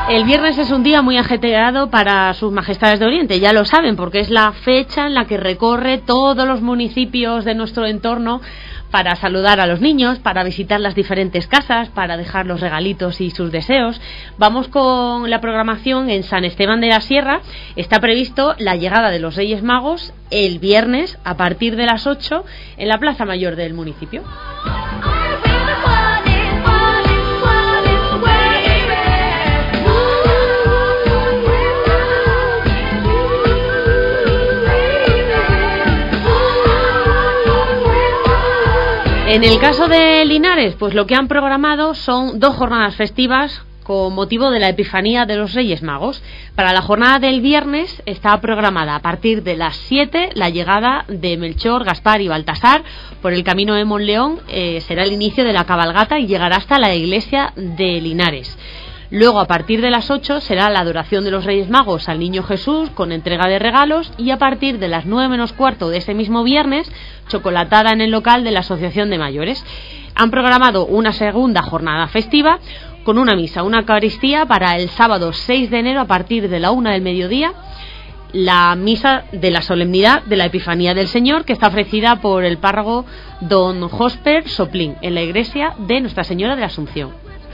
El viernes es un día muy ajetreado para sus majestades de Oriente, ya lo saben, porque es la fecha en la que recorre todos los municipios de nuestro entorno para saludar a los niños, para visitar las diferentes casas, para dejar los regalitos y sus deseos. Vamos con la programación en San Esteban de la Sierra. Está previsto la llegada de los Reyes Magos el viernes a partir de las 8 en la Plaza Mayor del municipio. En el caso de Linares, pues lo que han programado son 2 jornadas festivas con motivo de la Epifanía de los Reyes Magos. Para la jornada del viernes está programada a partir de las 7 la llegada de Melchor, Gaspar y Baltasar por el camino de Monleón. Será el inicio de la cabalgata y llegará hasta la iglesia de Linares. Luego, a partir de las 8, será la adoración de los Reyes Magos al Niño Jesús con entrega de regalos, y a partir de las 9 menos cuarto de ese mismo viernes, chocolatada en el local de la Asociación de Mayores. Han programado una segunda jornada festiva con una misa, una Eucaristía para el sábado 6 de enero a partir de la 1 del mediodía, la misa de la solemnidad de la Epifanía del Señor, que está ofrecida por el párroco don Josper Soplín en la iglesia de Nuestra Señora de la Asunción.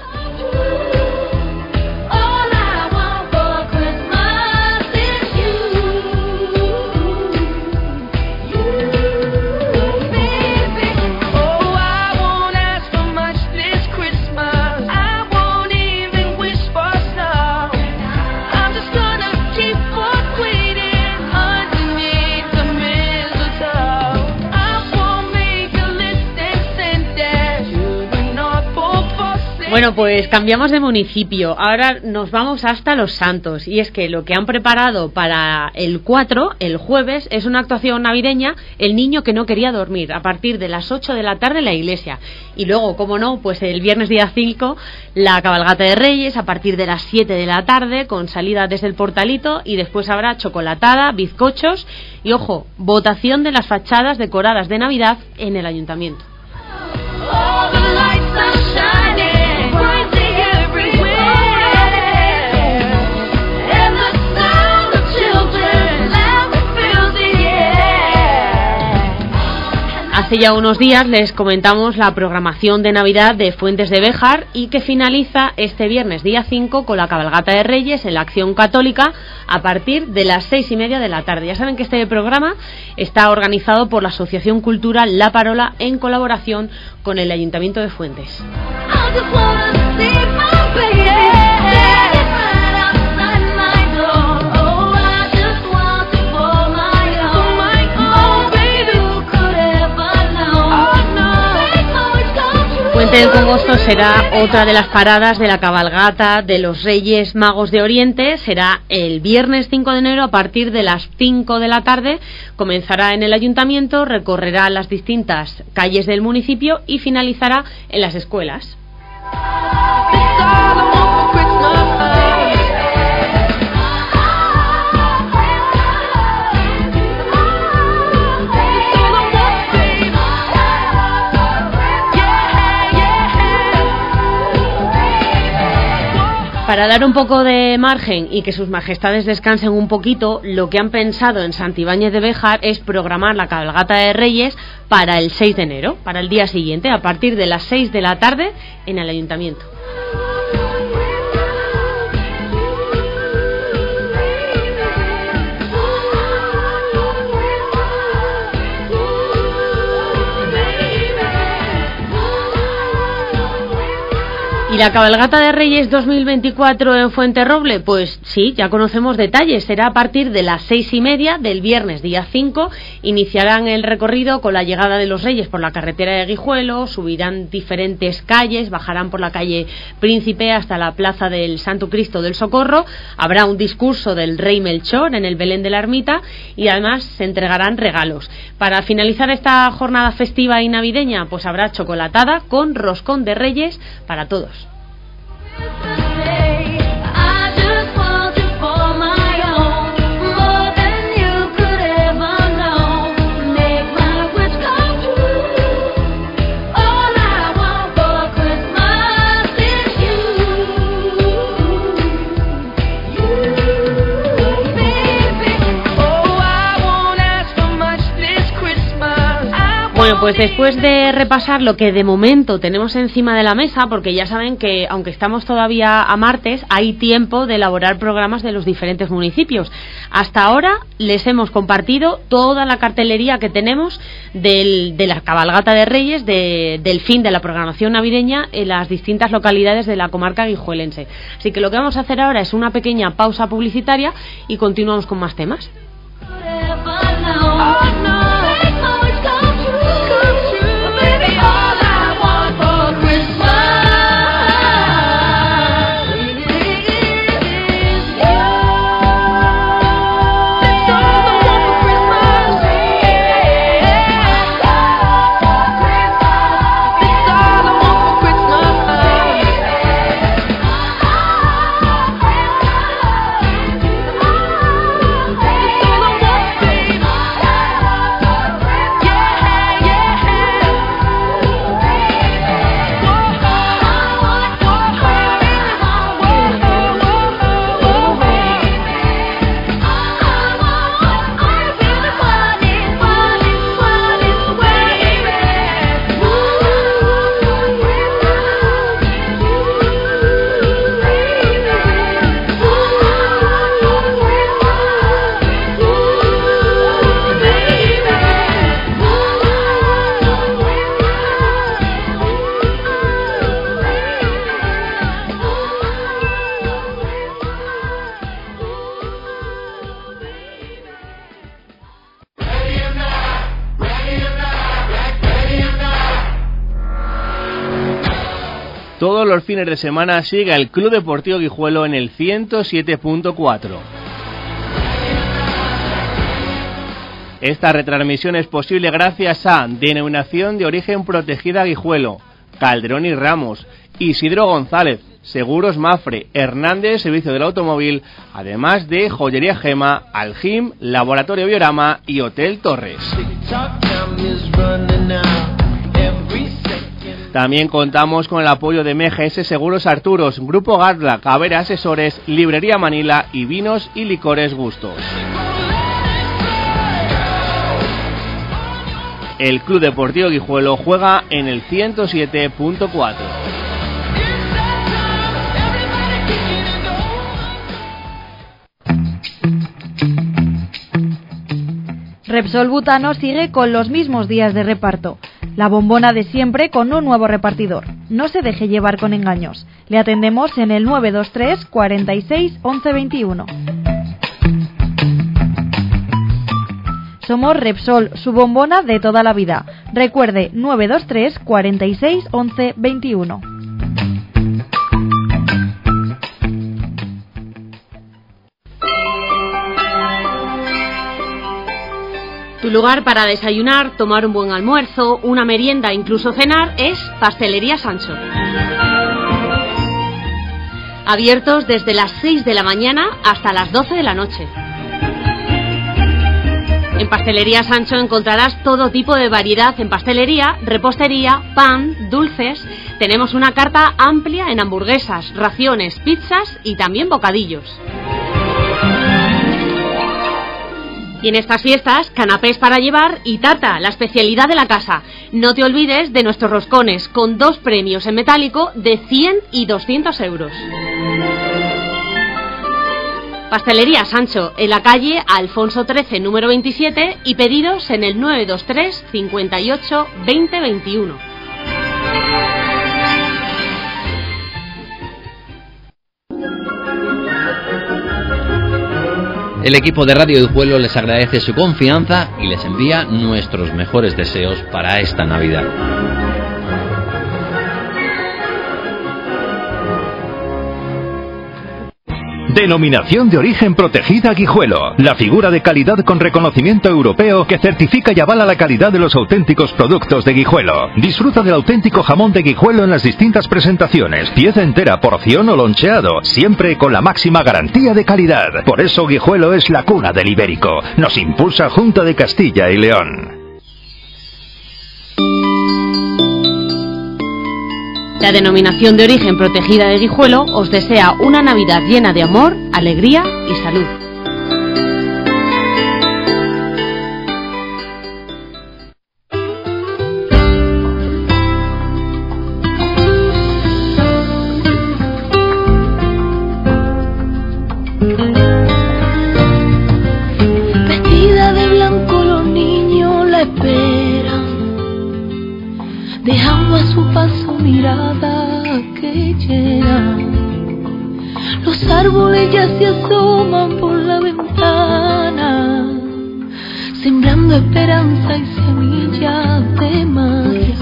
Bueno, pues cambiamos de municipio. Ahora nos vamos hasta Los Santos. Y es que lo que han preparado para el 4, el jueves, es una actuación navideña, El niño que no quería dormir, a partir de las 8 de la tarde en la iglesia. Y luego, como no, pues el viernes día 5, la cabalgata de Reyes, a partir de las 7 de la tarde, con salida desde el Portalito, y después habrá chocolatada, bizcochos y, ojo, votación de las fachadas decoradas de Navidad en el ayuntamiento. Hace ya unos días les comentamos la programación de Navidad de Fuentes de Béjar, y que finaliza este viernes día 5 con la cabalgata de Reyes en la Acción Católica a partir de las 6:30 de la tarde. Ya saben que este programa está organizado por la Asociación Cultural La Parola en colaboración con el Ayuntamiento de Fuentes. Puente del Congosto será otra de las paradas de la cabalgata de los Reyes Magos de Oriente. Será el viernes 5 de enero a partir de las 5 de la tarde. Comenzará en el ayuntamiento, recorrerá las distintas calles del municipio y finalizará en las escuelas. Para dar un poco de margen y que sus majestades descansen un poquito, lo que han pensado en Santibáñez de Béjar es programar la cabalgata de Reyes para el 6 de enero, para el día siguiente, a partir de las 6 de la tarde en el ayuntamiento. ¿Y la cabalgata de Reyes 2024 en Fuenterroble? Pues sí, ya conocemos detalles. Será a partir de las 6:30 del viernes día 5. Iniciarán el recorrido con la llegada de los Reyes por la carretera de Guijuelo, subirán diferentes calles, bajarán por la calle Príncipe hasta la plaza del Santo Cristo del Socorro. Habrá un discurso del Rey Melchor en el Belén de la Ermita y además se entregarán regalos. Para finalizar esta jornada festiva y navideña, pues habrá chocolatada con roscón de Reyes para todos. Bueno, pues después de repasar lo que de momento tenemos encima de la mesa, porque ya saben que aunque estamos todavía a martes, hay tiempo de elaborar programas de los diferentes municipios. Hasta ahora les hemos compartido toda la cartelería que tenemos de la cabalgata de Reyes, del fin de la programación navideña en las distintas localidades de la comarca guijuelense. Así que lo que vamos a hacer ahora es una pequeña pausa publicitaria y continuamos con más temas. Todos los fines de semana sigue el Club Deportivo Guijuelo en el 107.4. Esta retransmisión es posible gracias a Denominación de Origen Protegida Guijuelo, Calderón y Ramos, Isidro González, Seguros Mafre, Hernández Servicio del Automóvil, además de Joyería Gema, Aljim, Laboratorio Biorama y Hotel Torres. También contamos con el apoyo de MGS Seguros Arturos, Grupo Garla, Cabrera Asesores, Librería Manila y Vinos y Licores Gustos. El Club Deportivo Guijuelo juega en el 107.4. Repsol Butano sigue con los mismos días de reparto. La bombona de siempre con un nuevo repartidor. No se deje llevar con engaños. Le atendemos en el 923 46 11 21. Somos Repsol, su bombona de toda la vida. Recuerde, 923 46 11 21. Tu lugar para desayunar, tomar un buen almuerzo, una merienda, incluso cenar, es Pastelería Sancho. Abiertos desde las 6 de la mañana hasta las 12 de la noche. En Pastelería Sancho encontrarás todo tipo de variedad en pastelería, repostería, pan, dulces. Tenemos una carta amplia en hamburguesas, raciones, pizzas y también bocadillos. Y en estas fiestas, canapés para llevar y tarta, la especialidad de la casa. No te olvides de nuestros roscones, con 2 premios en metálico de 100 y 200 euros. Pastelería Sancho, en la calle Alfonso XIII, número 27, y pedidos en el 923 58 20 21. El equipo de Radio Guijuelo les agradece su confianza y les envía nuestros mejores deseos para esta Navidad. Denominación de Origen Protegida Guijuelo, la figura de calidad con reconocimiento europeo que certifica y avala la calidad de los auténticos productos de Guijuelo. Disfruta del auténtico jamón de Guijuelo en las distintas presentaciones, pieza entera, porción o loncheado, siempre con la máxima garantía de calidad. Por eso Guijuelo es la cuna del ibérico. Nos impulsa Junta de Castilla y León. La Denominación de Origen Protegida de Guijuelo os desea una Navidad llena de amor, alegría y salud. paso, mirada que llena. Los árboles ya se asoman por la ventana, sembrando esperanza y semillas de magia.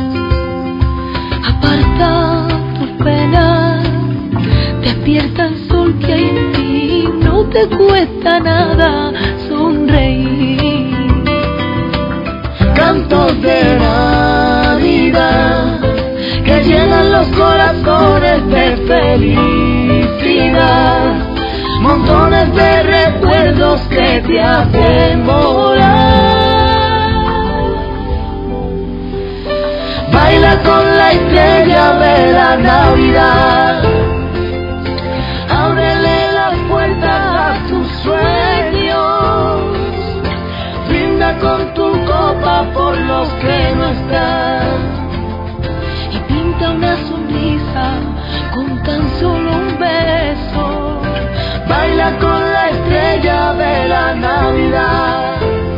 Aparta tus penas, despierta el sol que hay en ti, no te cuesta nada sonreír. Cantos de Navidad que llenan los corazones de felicidad, montones de recuerdos que te hacen volar. Baila con la estrella de la Navidad, ábrele las puertas a tus sueños, brinda con tu copa por los que no están y pinta una sonrisa con tan solo un beso. Baila con la estrella de la Navidad,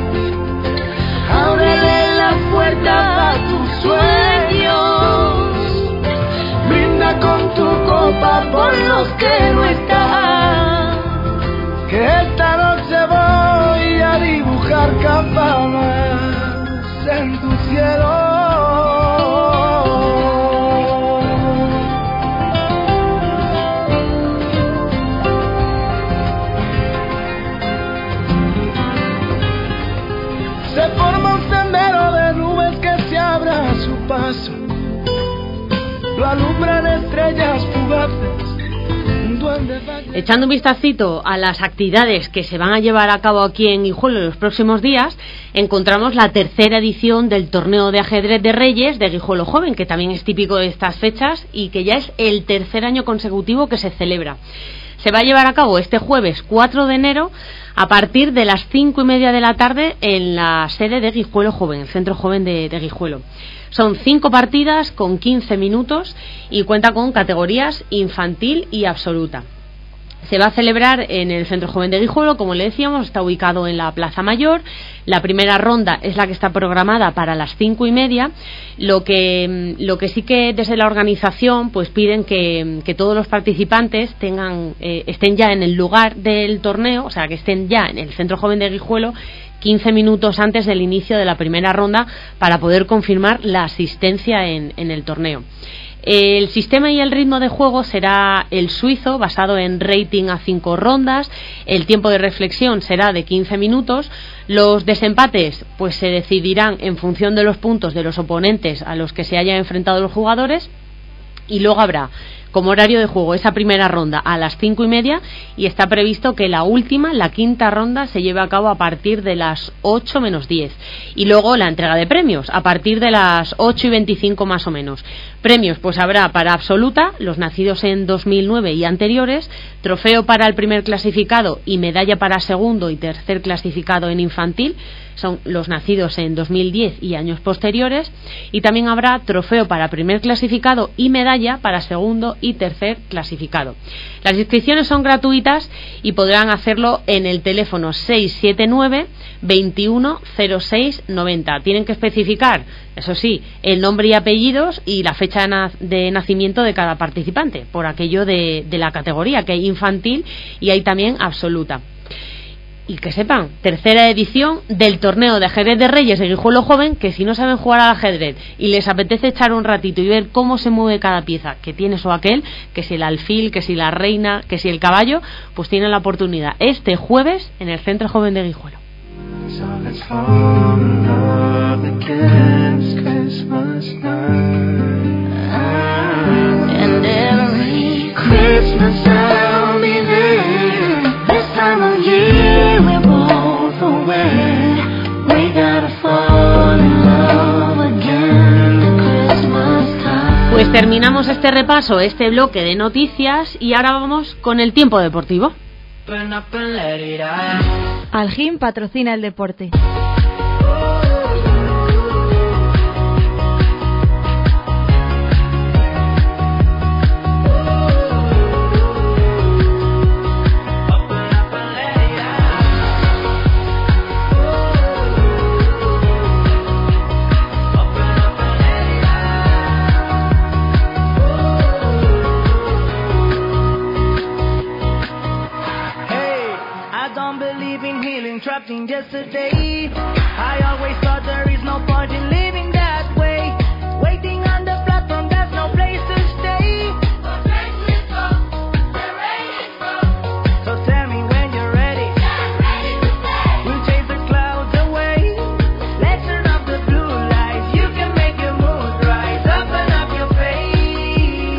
ábrele las puertas a tus sueños, brinda con tu copa por los que no están. Que esta noche voy a dibujar campanas en tu cielo. Se forma un sendero de nubes que se abra a su paso, lo alumbran estrellas fugaces. Echando un vistacito a las actividades que se van a llevar a cabo aquí en Guijuelo en los próximos días, encontramos la tercera edición del torneo de ajedrez de Reyes de Guijuelo Joven, que también es típico de estas fechas y que ya es el tercer año consecutivo que se celebra. Se va a llevar a cabo este jueves 4 de enero a partir de las 5:30 de la tarde en la sede de Guijuelo Joven, el Centro Joven de Guijuelo. Son 5 partidas con 15 minutos y cuenta con categorías infantil y absoluta. Se va a celebrar en el Centro Joven de Guijuelo, como le decíamos, está ubicado en la Plaza Mayor. La primera ronda es la que está programada para las 5:30. Lo que sí que desde la organización pues piden que todos los participantes estén ya en el lugar del torneo, o sea, que estén ya en el Centro Joven de Guijuelo 15 minutos antes del inicio de la primera ronda para poder confirmar la asistencia en el torneo. El sistema y el ritmo de juego será el suizo, basado en rating a 5 rondas. El tiempo de reflexión será de 15 minutos. Los desempates pues se decidirán en función de los puntos de los oponentes a los que se hayan enfrentado los jugadores. Y luego habrá como horario de juego esa primera ronda a las 5:30 y está previsto que la quinta ronda, se lleve a cabo a partir de las 8 menos 10. Y luego la entrega de premios a partir de las 8:25 más o menos. Premios pues habrá para absoluta, los nacidos en 2009 y anteriores, trofeo para el primer clasificado y medalla para segundo y tercer clasificado en infantil, son los nacidos en 2010 y años posteriores, y también habrá trofeo para primer clasificado y medalla para segundo y tercer clasificado. Las inscripciones son gratuitas y podrán hacerlo en el teléfono 679 21 06 90. Tienen que especificar, eso sí, el nombre y apellidos y la fecha de nacimiento de cada participante, por aquello de la categoría, que hay infantil y hay también absoluta. Y que sepan, tercera edición del torneo de ajedrez de Reyes de Guijuelo Joven, que si no saben jugar al ajedrez y les apetece echar un ratito y ver cómo se mueve cada pieza que tiene eso aquel, que si el alfil, que si la reina, que si el caballo, pues tienen la oportunidad este jueves en el Centro Joven de Guijuelo. Pues terminamos este repaso, este bloque de noticias, y ahora vamos con el tiempo deportivo. Algin patrocina el deporte. from yesterday. I always thought there is no point in living that way. Waiting on the platform, there's no place to stay. So tell me when you're ready. We'll chase the clouds away. Let's turn off the blue lights. You can make your mood rise. Open up your face.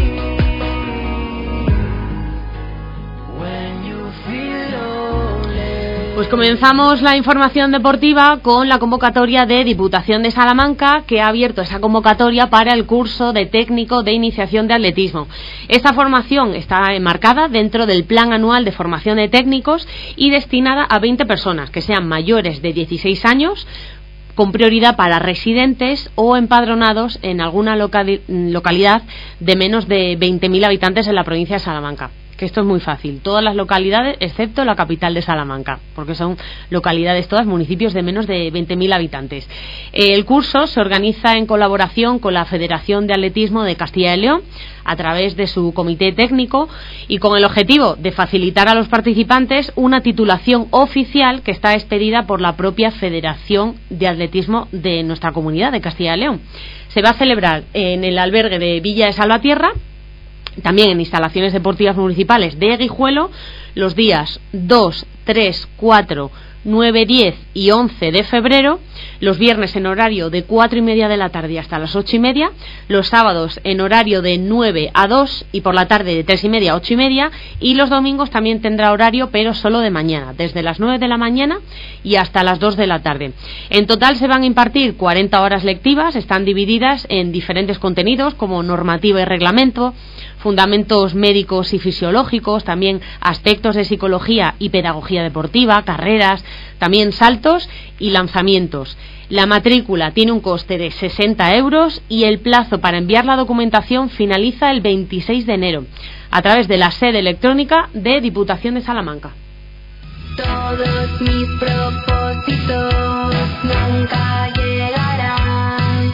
When you feel lonely. Pues comenzamos la información deportiva con la convocatoria de Diputación de Salamanca, que ha abierto esa convocatoria para el curso de técnico de iniciación de atletismo. Esta formación está enmarcada dentro del plan anual de formación de técnicos y destinada a 20 personas que sean mayores de 16 años, con prioridad para residentes o empadronados en alguna localidad de menos de 20.000 habitantes en la provincia de Salamanca. Que esto es muy fácil, todas las localidades excepto la capital de Salamanca, porque son localidades todas, municipios de menos de 20.000 habitantes. El curso se organiza en colaboración con la Federación de Atletismo de Castilla y León a través de su comité técnico y con el objetivo de facilitar a los participantes una titulación oficial que está expedida por la propia Federación de Atletismo de nuestra comunidad de Castilla y León. Se va a celebrar en el albergue de Villa de Salvatierra, también en instalaciones deportivas municipales de Guijuelo, los días 2, 3, 4, 9, 10 y 11 de febrero, los viernes en horario de 4:30 de la tarde hasta las 8:30, los sábados en horario de 9 a 2 y por la tarde de 3:30 a 8:30, y los domingos también tendrá horario, pero solo de mañana, desde las 9 de la mañana y hasta las 2 de la tarde. En total se van a impartir 40 horas lectivas, están divididas en diferentes contenidos como normativa y reglamento, fundamentos médicos y fisiológicos, también aspectos de psicología y pedagogía deportiva, carreras, también saltos y lanzamientos. La matrícula tiene un coste de 60 euros y el plazo para enviar la documentación finaliza el 26 de enero a través de la sede electrónica de Diputación de Salamanca. Todos mis propósitos nunca llegarán.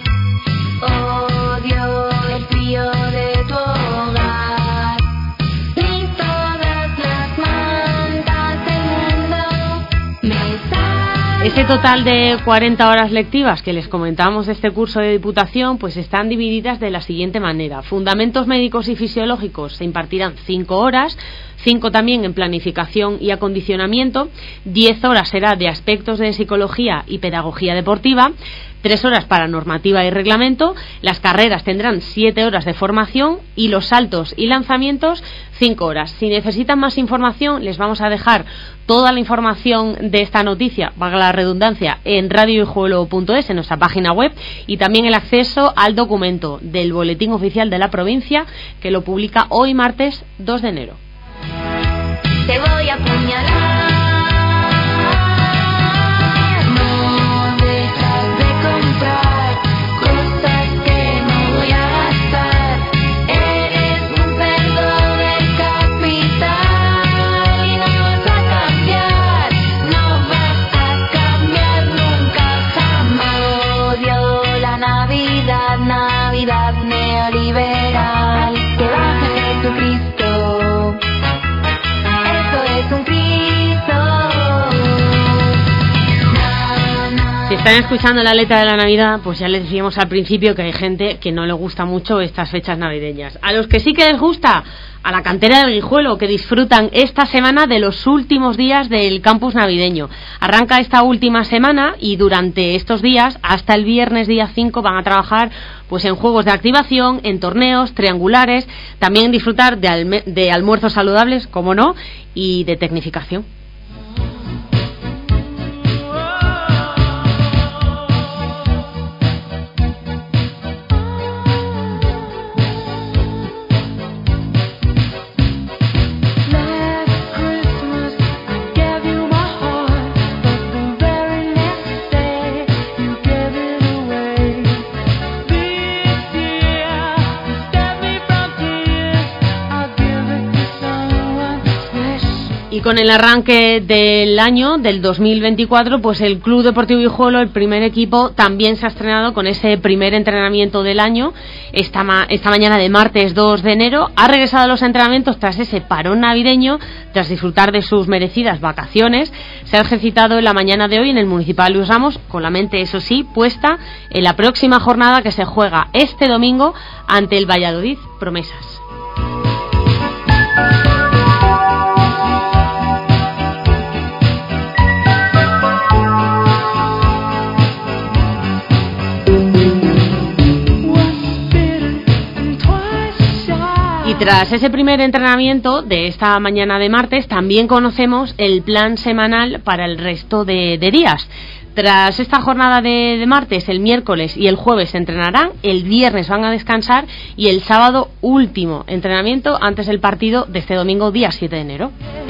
Odio el frío de tu hogar. Ni todas las mantas del mundo me salen. Ese total de 40 horas lectivas que les comentábamos de este curso de Diputación, pues están divididas de la siguiente manera. Fundamentos médicos y fisiológicos se impartirán 5 horas, 5 también en planificación y acondicionamiento, 10 horas será de aspectos de psicología y pedagogía deportiva, 3 horas para normativa y reglamento, las carreras tendrán 7 horas de formación y los saltos y lanzamientos 5 horas. Si necesitan más información, les vamos a dejar toda la información de esta noticia, valga la redundancia, en radioguijuelo.es, en nuestra página web, y también el acceso al documento del Boletín Oficial de la Provincia, que lo publica hoy martes 2 de enero. Te voy a apuñalar. No dejas de comprar cosas que no voy a gastar. Eres un cerdo del capital y no vas a cambiar. No vas a cambiar nunca jamás. Odio la Navidad, Navidad neoliberal. Que baja Jesucristo. Si están escuchando la letra de la Navidad, pues ya les decíamos al principio que hay gente que no le gusta mucho estas fechas navideñas. A los que sí que les gusta, a la cantera del Guijuelo, que disfrutan esta semana de los últimos días del campus navideño. Arranca esta última semana y durante estos días, hasta el viernes día 5, van a trabajar pues en juegos de activación, en torneos, triangulares, también disfrutar de almuerzos saludables, como no, y de tecnificación. Y con el arranque del año, del 2024, pues el Club Deportivo Guijuelo, el primer equipo, también se ha estrenado con ese primer entrenamiento del año. Esta mañana de martes 2 de enero ha regresado a los entrenamientos tras ese parón navideño, tras disfrutar de sus merecidas vacaciones. Se ha ejercitado en la mañana de hoy en el Municipal Luis Ramos, con la mente, eso sí, puesta en la próxima jornada que se juega este domingo ante el Valladolid Promesas. Tras ese primer entrenamiento de esta mañana de martes, también conocemos el plan semanal para el resto de días. Tras esta jornada de martes, el miércoles y el jueves se entrenarán, el viernes van a descansar y el sábado último entrenamiento antes del partido de este domingo, día 7 de enero.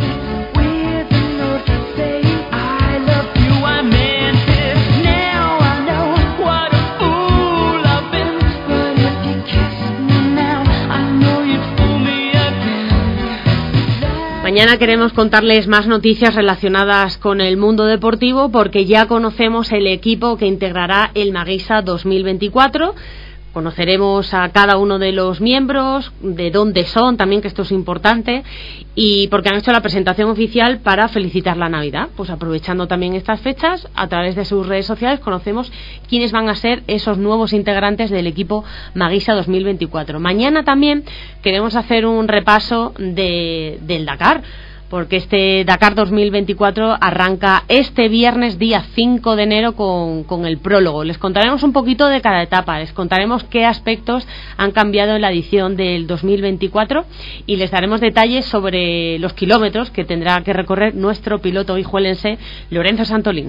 Mañana queremos contarles más noticias relacionadas con el mundo deportivo porque ya conocemos el equipo que integrará el Maguisa 2024. Conoceremos a cada uno de los miembros, de dónde son, también, que esto es importante, y porque han hecho la presentación oficial para felicitar la Navidad. Pues aprovechando también estas fechas, a través de sus redes sociales conocemos quiénes van a ser esos nuevos integrantes del equipo Maguisa 2024. Mañana también queremos hacer un repaso del Dakar, porque este Dakar 2024 arranca este viernes, día 5 de enero, con el prólogo. Les contaremos un poquito de cada etapa, les contaremos qué aspectos han cambiado en la edición del 2024 y les daremos detalles sobre los kilómetros que tendrá que recorrer nuestro piloto guijuelense Lorenzo Santolino.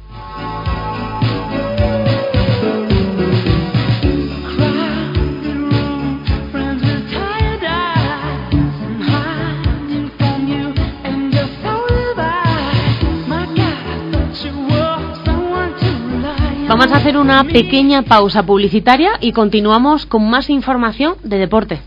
Vamos a hacer una pequeña pausa publicitaria y continuamos con más información de deporte.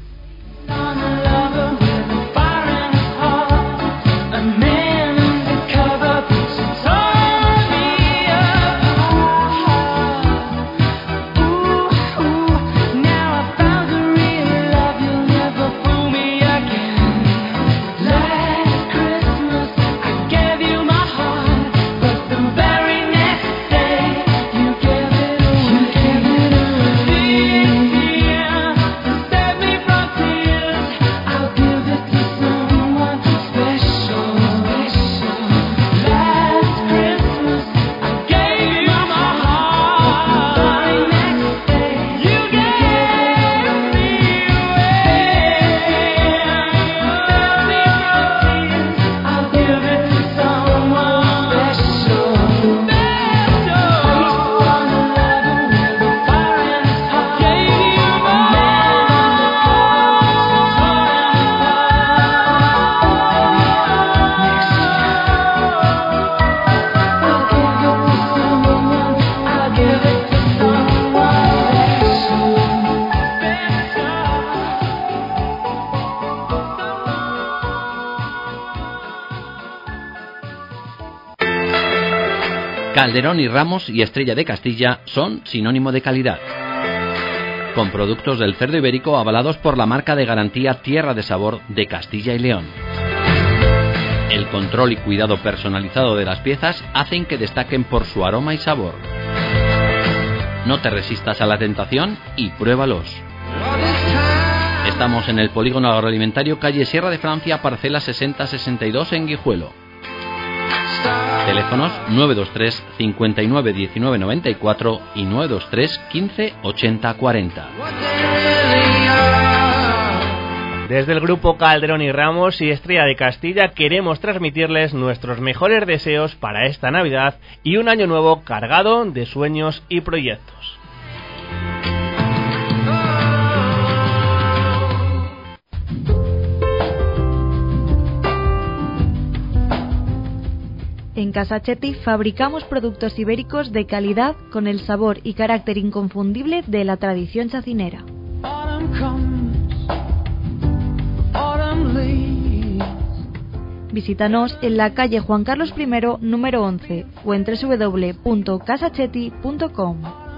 Calderón y Ramos y Estrella de Castilla son sinónimo de calidad. Con productos del cerdo ibérico avalados por la marca de garantía Tierra de Sabor de Castilla y León. El control y cuidado personalizado de las piezas hacen que destaquen por su aroma y sabor. No te resistas a la tentación y pruébalos. Estamos en el Polígono Agroalimentario, calle Sierra de Francia, parcela 6062 en Guijuelo. Teléfonos 923 59 19 94 y 923 15 80 40. Desde el grupo Calderón y Ramos y Estrella de Castilla queremos transmitirles nuestros mejores deseos para esta Navidad y un año nuevo cargado de sueños y proyectos. En Casa Chetti fabricamos productos ibéricos de calidad con el sabor y carácter inconfundible de la tradición chacinera. Visítanos en la calle Juan Carlos I, número 11, o en www.casachetti.com.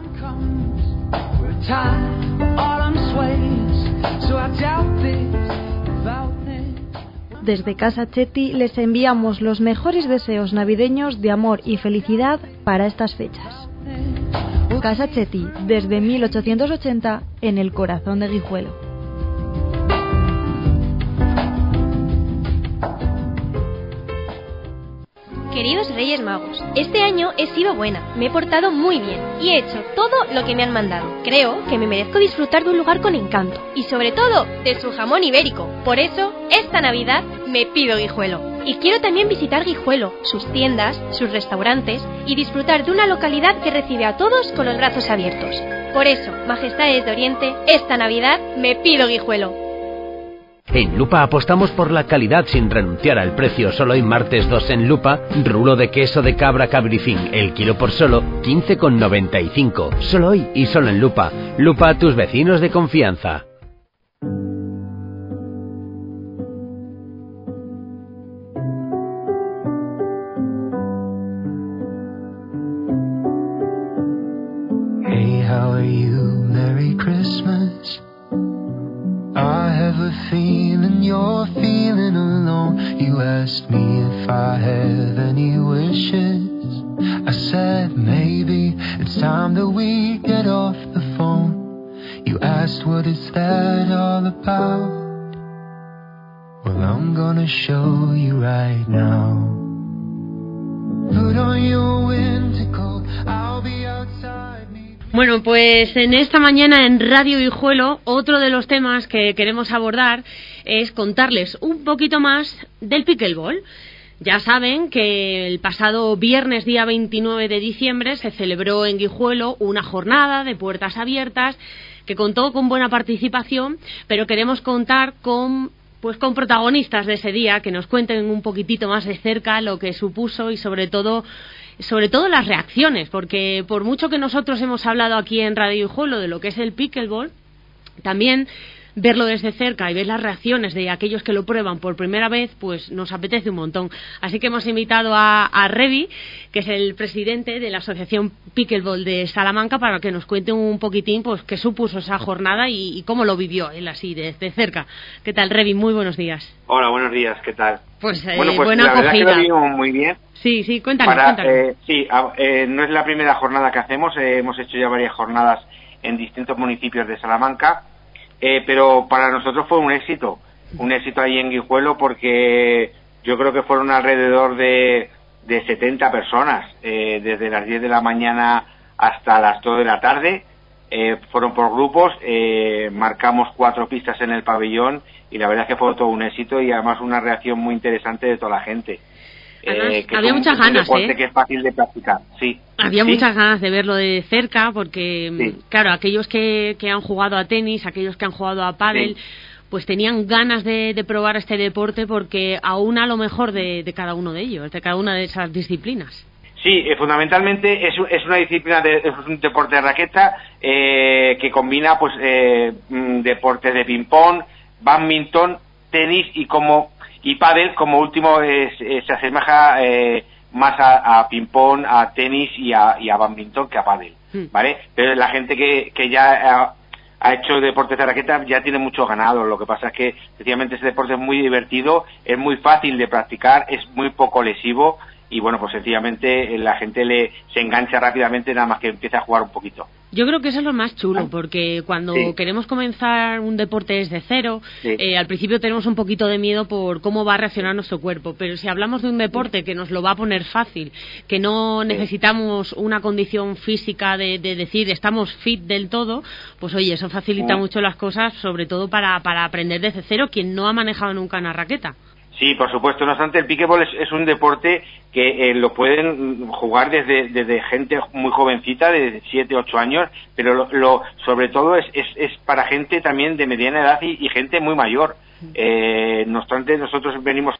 Desde Casa Chetti les enviamos los mejores deseos navideños de amor y felicidad para estas fechas. Casa Chetti, desde 1880, en el corazón de Guijuelo. Queridos Reyes Magos, este año he sido buena, me he portado muy bien y he hecho todo lo que me han mandado. Creo que me merezco disfrutar de un lugar con encanto y sobre todo de su jamón ibérico. Por eso, esta Navidad me pido Guijuelo. Y quiero también visitar Guijuelo, sus tiendas, sus restaurantes y disfrutar de una localidad que recibe a todos con los brazos abiertos. Por eso, Majestades de Oriente, esta Navidad me pido Guijuelo. En Lupa apostamos por la calidad sin renunciar al precio. Solo hoy martes 2 en Lupa, rulo de queso de cabra Cabrifín, el kilo por solo 15,95. Solo hoy y solo en Lupa. Lupa, tus vecinos de confianza. Hey, how are you? Merry Christmas. I have a feeling you're feeling alone. You asked me if I have any wishes. I said maybe it's time that we get off the phone. You asked what is that all about? Well, I'm gonna show you right now. Put on your winter coat, I'll be outside. Bueno, pues en esta mañana en Radio Guijuelo, otro de los temas que queremos abordar es contarles un poquito más del pickleball. Ya saben que el pasado viernes, día 29 de diciembre, se celebró en Guijuelo una jornada de puertas abiertas que contó con buena participación, pero queremos contar con protagonistas de ese día que nos cuenten un poquitito más de cerca lo que supuso y sobre todo las reacciones, porque por mucho que nosotros hemos hablado aquí en Radio Guijuelo de lo que es el pickleball, también verlo desde cerca y ver las reacciones de aquellos que lo prueban por primera vez, pues nos apetece un montón. Así que hemos invitado a Revi, que es el presidente de la Asociación Pickleball de Salamanca, para que nos cuente un poquitín pues qué supuso esa jornada y cómo lo vivió él así desde cerca. ¿Qué tal, Revi? Muy buenos días. Hola, buenos días, ¿qué tal? Pues la buena verdad acogida. Es que lo vimos muy bien. Sí, cuéntanos. No es la primera jornada que hacemos, hemos hecho ya varias jornadas en distintos municipios de Salamanca, pero para nosotros fue un éxito ahí en Guijuelo, porque yo creo que fueron alrededor de 70 personas, desde las 10 de la mañana hasta las 2 de la tarde, fueron por grupos, marcamos 4 pistas en el pabellón y la verdad es que fue todo un éxito y además una reacción muy interesante de toda la gente. Además, había muchas ganas, un deporte que es fácil de practicar, sí. Había muchas ganas de verlo de cerca, porque, claro, aquellos que han jugado a tenis, aquellos que han jugado a pádel, pues tenían ganas de probar este deporte, porque aúna lo mejor de cada uno de ellos, de cada una de esas disciplinas. Sí, fundamentalmente es una disciplina, es un deporte de raqueta que combina pues deportes de ping-pong, bádminton, tenis y pádel como último se asemeja más a ping-pong, a tenis y a bádminton que a pádel, ¿vale? Pero la gente que ya ha hecho deportes de raqueta ya tiene mucho ganado. Lo que pasa es que sencillamente ese deporte es muy divertido, es muy fácil de practicar, es muy poco lesivo y bueno, pues sencillamente la gente se engancha rápidamente nada más que empieza a jugar un poquito. Yo creo que eso es lo más chulo, porque cuando queremos comenzar un deporte desde cero, al principio tenemos un poquito de miedo por cómo va a reaccionar nuestro cuerpo, pero si hablamos de un deporte que nos lo va a poner fácil, que no necesitamos una condición física de decir estamos fit del todo, pues oye, eso facilita mucho las cosas, sobre todo para aprender desde cero quien no ha manejado nunca una raqueta. Sí, por supuesto. No obstante, el pickleball es un deporte que lo pueden jugar desde gente muy jovencita, de 7, 8 años, pero sobre todo es para gente también de mediana edad y gente muy mayor. No obstante, nosotros venimos